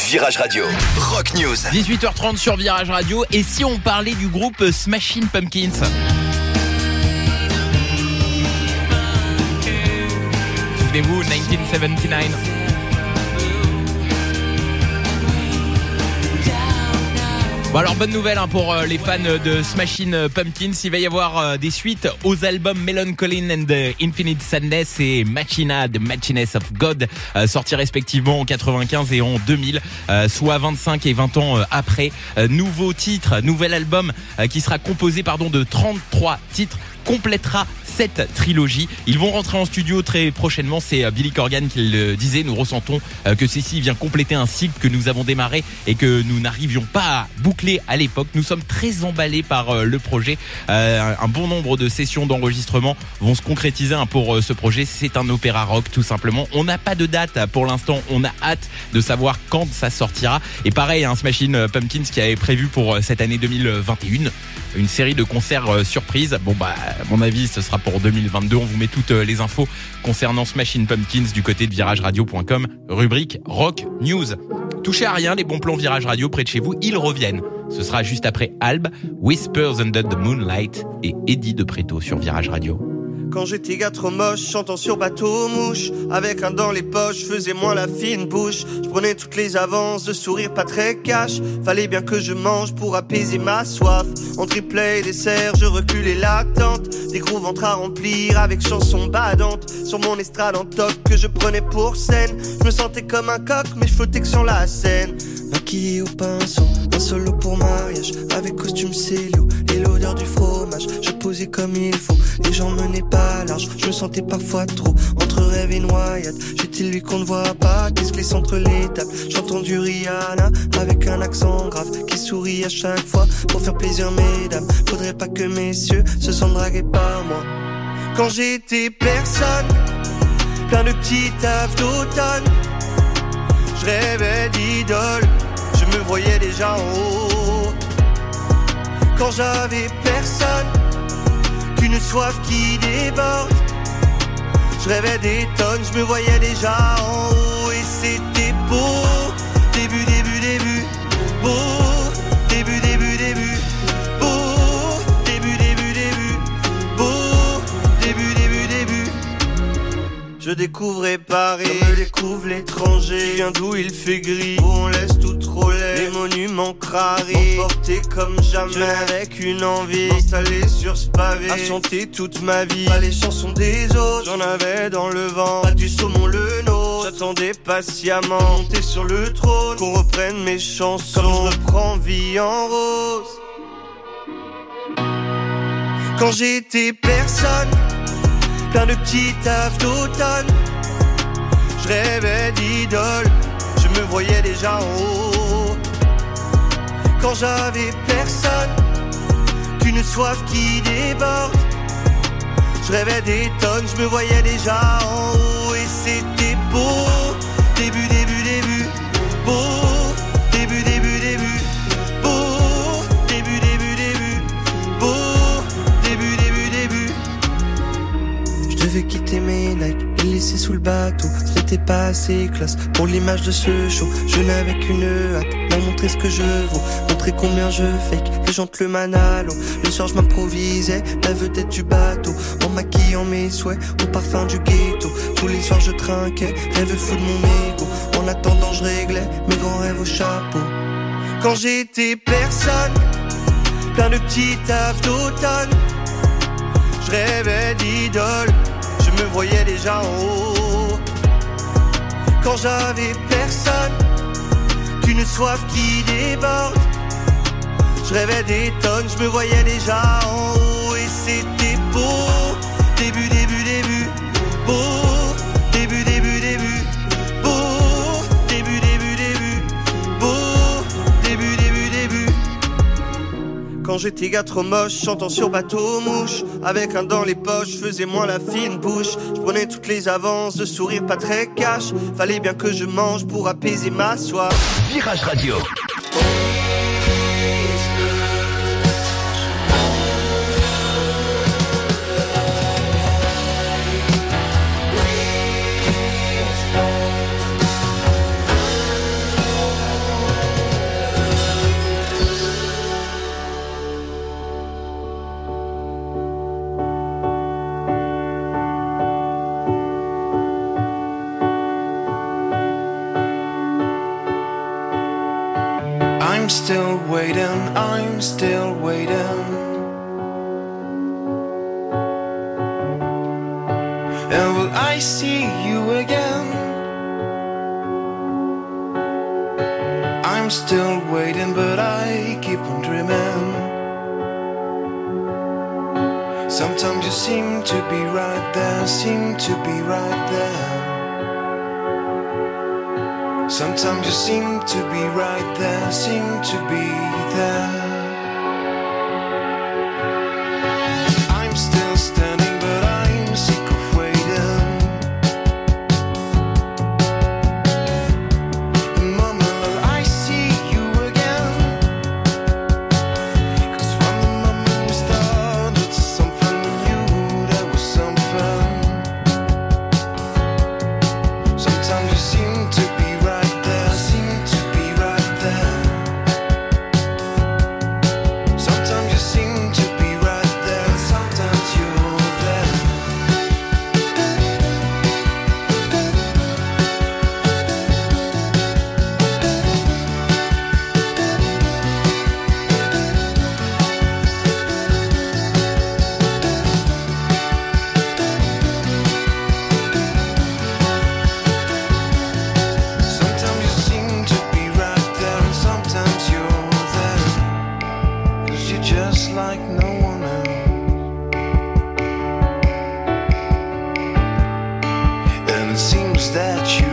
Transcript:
Virage Radio, Rock News. 18h30 sur Virage Radio. Et si on parlait du groupe Smashing Pumpkins? Souvenez-vous, 1979. Bon alors bonne nouvelle pour les fans de Smashing Pumpkins, il va y avoir des suites aux albums Melancholy and the Infinite Sadness et Machina, The Machiness of God, sortis respectivement en 95 et en 2000, soit 25 et 20 ans après. Nouveau titre, nouvel album qui sera composé de 33 titres, complétera cette trilogie. Ils vont rentrer en studio très prochainement, c'est Billy Corgan qui le disait. Nous ressentons que ceci vient compléter un cycle que nous avons démarré et que nous n'arrivions pas à boucler à l'époque. Nous sommes très emballés par le projet. Un bon nombre de sessions d'enregistrement vont se concrétiser pour ce projet. C'est un opéra rock tout simplement. On n'a pas de date pour l'instant, on a hâte de savoir quand ça sortira. Et pareil, Smashing Pumpkins qui avait prévu pour cette année 2021 une série de concerts surprises. À mon avis ce sera pour 2022. On vous met toutes les infos concernant Smashing Pumpkins du côté de virageradio.com, rubrique Rock News. Touchez à rien, les bons plans Virage Radio près de chez vous, ils reviennent. Ce sera juste après Alb, Whispers Under the Moonlight et Eddie de Preto sur Virage Radio. Quand j'étais gars trop moche, chantant sur bateau mouche, avec un dans les poches, faisais moins la fine bouche. Je prenais toutes les avances, de sourire pas très cash. Fallait bien que je mange pour apaiser ma soif. En triplet et dessert, je reculais l'attente. Des gros ventres à remplir avec chansons badantes. Sur mon estrade en toc que je prenais pour scène. Je me sentais comme un coq, mais je flottais que sur la scène. Maquillé au pinceau, un solo pour mariage, avec costume Célio et l'odeur du fromage. Je posais comme il faut, les gens menaient pas large. Je me sentais parfois trop entre rêve et noyade. J'étais lui qu'on ne voit pas, qui se glisse entre les tables. J'entends du Rihanna avec un accent grave, qui sourit à chaque fois pour faire plaisir mesdames. Faudrait pas que messieurs se sentent dragués par moi. Quand j'étais personne, plein de petits tafs d'automne, je rêvais d'idole, je me voyais déjà en haut. Quand j'avais personne, qu'une soif qui déborde, je rêvais des tonnes, je me voyais déjà en haut. Et c'était beau, début, beau, début, beau, début, beau, début. Je découvrais Paris, comme me découvre l'étranger. Je viens d'où il fait gris, où on laisse tout trop laid. Les monuments crarés, emportés comme jamais. Je viens avec une envie, installée sur ce pavé, à chanter toute ma vie, pas les chansons des autres. J'en avais dans le vent, pas du saumon le nôtre. J'attendais patiemment, monter sur le trône, qu'on reprenne mes chansons, comme je reprends vie en rose. Quand j'étais personne, plein de petits tafs d'automne, je rêvais d'idole, je me voyais déjà en haut. Quand j'avais personne, qu'une soif qui déborde, je rêvais des tonnes, je me voyais déjà en haut. Et c'était beau, début, beau, début, beau, début, beau, début. Je devais quitter mes Nike, les laisser sous le bateau. C'était pas assez classe pour l'image de ce show. Je n'avais qu'une hâte, leur montrer ce que je vaux, montrer combien je fake les gentleman à l'eau. Le soir je m'improvisais la vedette du bateau, en maquillant mes souhaits au parfum du ghetto. Tous les soirs je trinquais, rêve fou de mon ego. En attendant je réglais mes grands rêves au chapeau. Quand j'étais personne, plein de petits tafs d'automne, je rêvais d'idole, je me voyais déjà en haut. Quand j'avais personne, qu'une soif qui déborde, je rêvais des tonnes, je me voyais déjà en haut. Et c'était beau, début, beau, début, beau, début, beau, début. Quand j'étais gars trop moche, chantant sur bateau mouche, avec un dans les poches, faisais moins la fine bouche. Je prenais toutes les avances, de sourire pas très cash. Fallait bien que je mange pour apaiser ma soif. Virage Radio. I'm still waiting, I'm still waiting. And will I see you again? I'm still waiting, but I keep on dreaming. Sometimes you seem to be right there, seem to be right there. Sometimes you seem to be right there, seem to be there. I'm still standing, but I'm sick of waiting. The moment that I see you again, 'cause from the moment we started, something new, there was something. Sometimes you seem to be right there, seem to be right there. Sometimes you seem to be right there, sometimes you're there. Sometimes you seem to be right there, and sometimes you're there. 'Cause you're just like no one else. And it seems that you